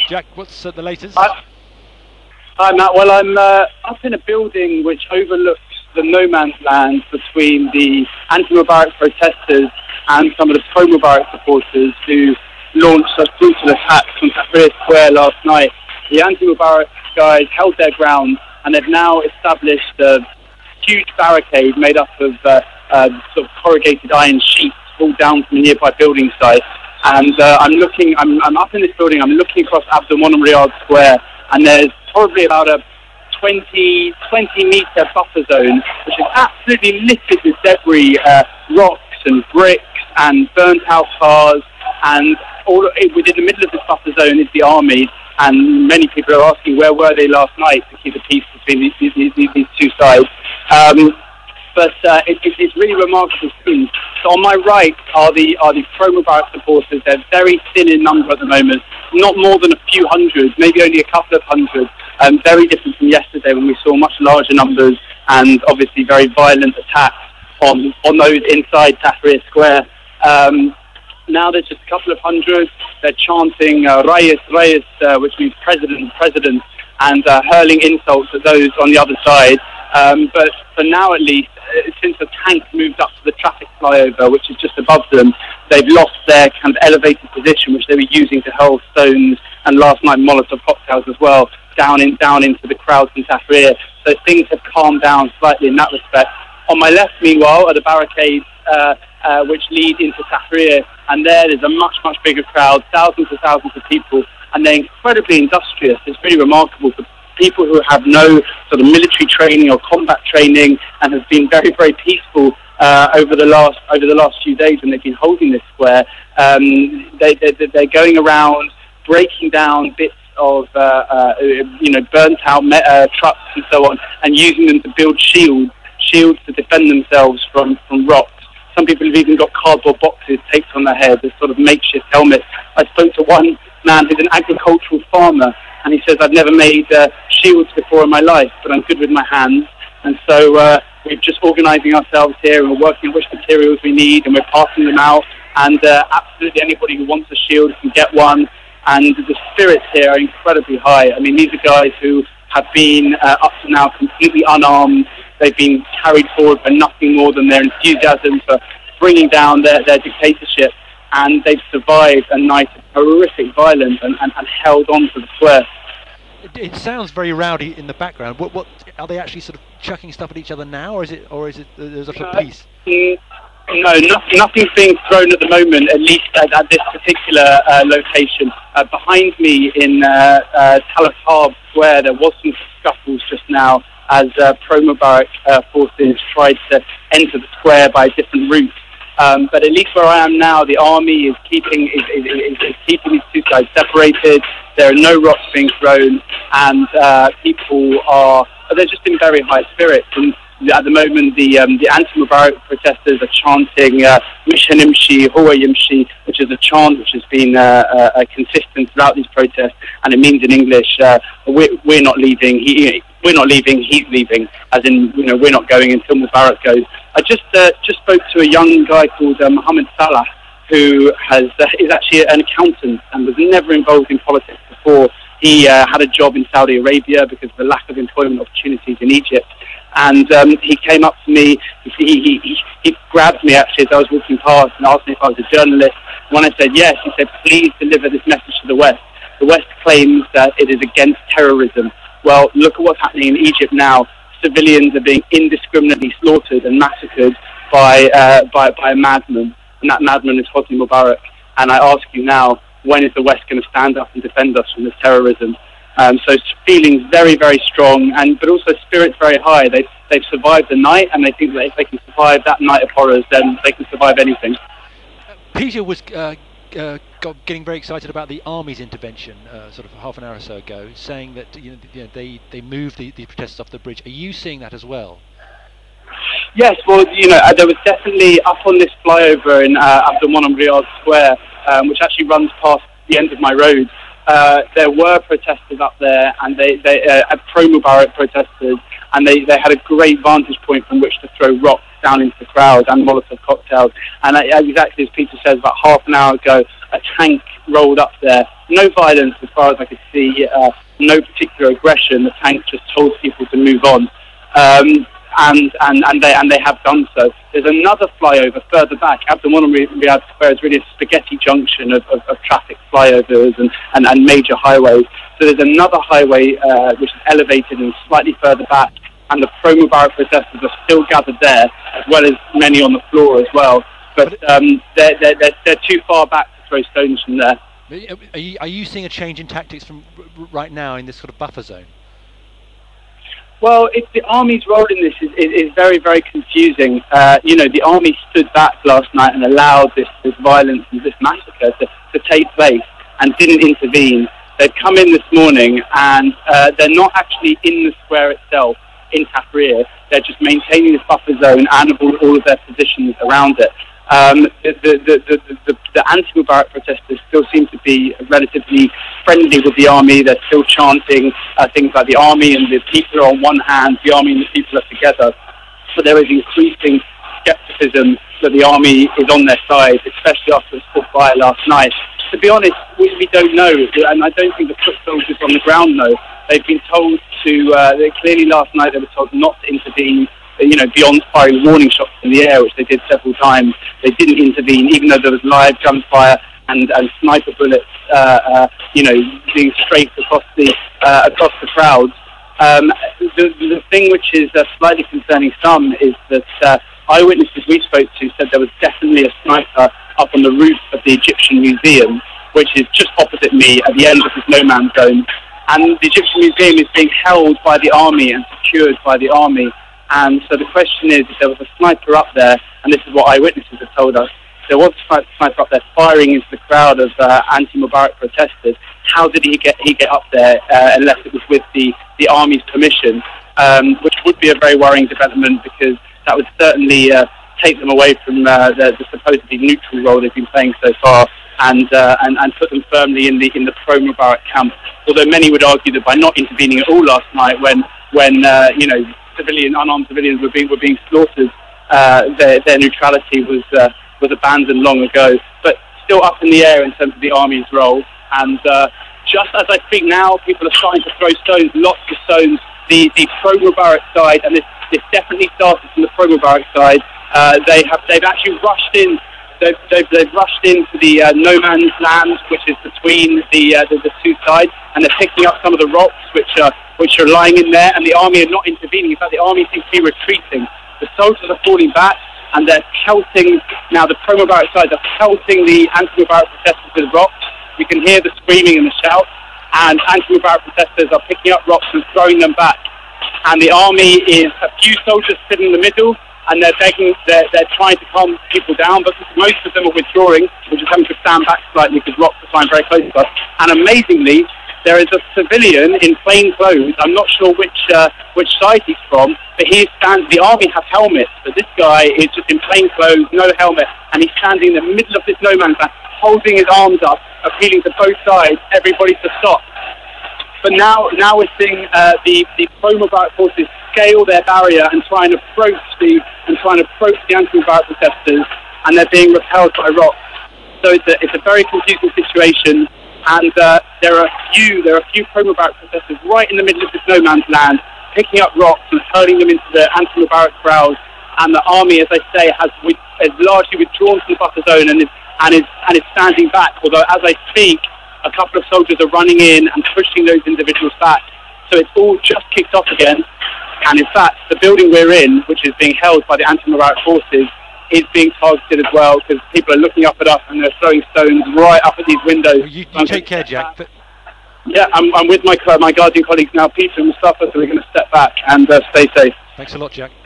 Jack, what's the latest? Hi Matt, well I'm up in a building which overlooks the no man's land between the anti-Mubarak protesters and some of the pro-Mubarak supporters who launched such brutal attacks on Tahrir Square last night. The anti-Mubarak guys held their ground and they've now established a huge barricade made up of sort of corrugated iron sheets pulled down from a nearby building site. And I'm up in this building, I'm looking across Abdul Monem Riyadh Square, and there's probably about a 20 metre buffer zone, which is absolutely littered with debris, rocks and bricks and burnt out cars, and within the middle of this buffer zone is the army, and many people are asking where were they last night to keep the peace between these two sides. But it's really remarkable things. So on my right are the pro-Mubarak supporters. They're very thin in number at the moment, not more than a few hundred, maybe only a couple of hundred. Very different from yesterday when we saw much larger numbers and obviously very violent attacks on those inside Tahrir Square. Now there's just a couple of hundred. They're chanting Rais, which means president, and hurling insults at those on the other side. But for now at least, since the tank moved up to the traffic flyover, which is just above them, they've lost their kind of elevated position, which they were using to hurl stones and last night Molotov cocktails as well, down into the crowds in Tahrir. So things have calmed down slightly in that respect. On my left, meanwhile, are the barricades which lead into Tahrir, and there's a much bigger crowd, thousands and thousands of people, and they're incredibly industrious. It's really remarkable for people who have no sort of military training or combat training and have been very peaceful over the last few days when they've been holding this square. They're going around breaking down bits of burnt out trucks and so on, and using them to build shields to defend themselves from rocks. Some people have even got cardboard boxes taped on their heads as sort of makeshift helmets. I spoke to one man who's an agricultural farmer, and he says, I've never made shields before in my life, but I'm good with my hands. And so we're just organising ourselves here, and we're working on which materials we need, and we're passing them out. And absolutely anybody who wants a shield can get one. And the spirits here are incredibly high. I mean, these are guys who have been, up to now, completely unarmed. They've been carried forward by nothing more than their enthusiasm for bringing down their dictatorship. And they've survived a night of horrific violence and held on to the square. It sounds very rowdy in the background. What are they actually sort of chucking stuff at each other now, or is it there's a sort of peace? No, nothing's being thrown at the moment, at least at this particular location. Behind me in Tal Aftab Square, there was some scuffles just now as pro-Mubarak forces tried to enter the square by a different route. But at least where I am now, the army is keeping these two sides separated. There are no rocks being thrown, and people they're just in very high spirits. And at the moment, the anti-Mubarak protesters are chanting Mish Hanimshi, Huwa Yimshi, which is a chant which has been consistent throughout these protests, and it means in English, we're not leaving, he's leaving, as in, we're not going until Mubarak goes. I just spoke to a young guy called Mohammed Salah, who is actually an accountant and was never involved in politics before. He had a job in Saudi Arabia because of the lack of employment opportunities in Egypt. And he came up to me, he grabbed me actually as I was walking past and asked me if I was a journalist. When I said yes, he said, please deliver this message to the West. The West claims that it is against terrorism. Well, look at what's happening in Egypt now. Civilians are being indiscriminately slaughtered and massacred by a madman, and that madman is Hosni Mubarak. And I ask you now, when is the West going to stand up and defend us from this terrorism? So feelings very strong, but also spirits very high. They've survived the night, and they think that if they can survive that night of horrors, then they can survive anything. Peter was getting very excited about the army's intervention, sort of half an hour or so ago, saying that they moved the protesters off the bridge. Are you seeing that as well? Yes, well, there was definitely up on this flyover in Abdul Monem Riyadh Square, which actually runs past the end of my road. There were protesters up there, and they pro-Mubarak protesters, and they had a great vantage point from which to throw rocks down into the crowd and Molotov cocktails. And exactly as Peter says, about half an hour ago, a tank rolled up there no violence as far as I could see, no particular aggression. The tank just told people to move on. And they have done so. There's another flyover further back. Abdulmonem Riyadh Square is really a spaghetti junction of traffic flyovers and major highways. So there's another highway which is elevated and slightly further back, and the pro-Mubarak protesters are still gathered there, as well as many on the floor as well. But they're too far back to throw stones from there. Are you seeing a change in tactics from right now in this sort of buffer zone? Well, the army's role in this is very, very confusing. The army stood back last night and allowed this violence and this massacre to take place and didn't intervene. They've come in this morning and they're not actually in the square itself, in Tahrir. They're just maintaining this buffer zone and all of their positions around it. The anti-Mubarak protesters still seem to be relatively friendly with the army. They're still chanting things like the army and the people are on one hand, the army and the people are together. But there is increasing skepticism that the army is on their side, especially after its fought fire last night. To be honest, we don't know, and I don't think the foot soldiers on the ground know. They've been told to, clearly last night they were told not to intervene, beyond firing warning shots in the air, which they did several times. They didn't intervene, even though there was live gunfire and sniper bullets, being strafed across the crowds. The thing which is slightly concerning some is that eyewitnesses we spoke to said there was definitely a sniper up on the roof of the Egyptian Museum, which is just opposite me at the end of this no-man's zone. And the Egyptian Museum is being held by the army and secured by the army. And so the question is, if there was a sniper up there, and this is what eyewitnesses have told us, there was a sniper up there firing into the crowd of anti-Mubarak protesters. How did he get up there unless it was with the army's permission, which would be a very worrying development because that would certainly take them away from the supposedly neutral role they've been playing so far, and put them firmly in the pro-Mubarak camp. Although many would argue that by not intervening at all last night, when unarmed civilians were being slaughtered, their neutrality was abandoned long ago. But still up in the air in terms of the army's role. And just as I speak now, people are starting to throw stones, lots of stones. The pro-Mubarak side, and this definitely started from the pro-Mubarak side. They've actually rushed in. They've rushed into the no man's land, which is between the two sides, and they're picking up some of the rocks which are lying in there. And the army are not intervening. In fact, the army seems to be retreating. The soldiers are falling back, and they're pelting. Now, the pro-Mubarak side are pelting the anti-Mubarak protesters with rocks. You can hear the screaming and the shouts. And anti-Mubarak protesters are picking up rocks and throwing them back. And the army is a few soldiers sitting in the middle, and they're trying to calm people down, but most of them are withdrawing, which is having to stand back slightly because rocks are flying very close to us. And amazingly, there is a civilian in plain clothes. I'm not sure which side he's from, but the army have helmets, but this guy is just in plain clothes, no helmet, and he's standing in the middle of this no man's land, holding his arms up, appealing to both sides, everybody to stop. But now we're seeing the pro-Mubarak forces scale their barrier and try and approach the anti-Mubarak protesters, and they're being repelled by rocks. So it's a very confusing situation, and there are a few pro-Mubarak protesters right in the middle of this no man's land, picking up rocks and hurling them into the anti-Mubarak crowd. And the army, as I say, has largely withdrawn from the buffer zone and is standing back. Although, as I speak, a couple of soldiers are running in and pushing those individuals back. So it's all just kicked off again. And in fact, the building we're in, which is being held by the anti-Mubarak forces, is being targeted as well, because people are looking up at us and they're throwing stones right up at these windows. Well, you take care, Jack. But yeah, I'm with my Guardian colleagues now, Peter and Mustafa, so we're going to step back and stay safe. Thanks a lot, Jack.